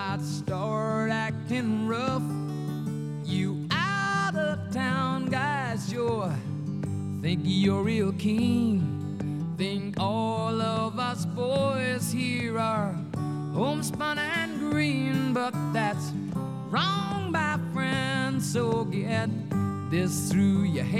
might start acting rough. You out of town guys, think you're real keen. Think all of us boys here are homespun and green, but that's wrong, my friend. So get this through your head.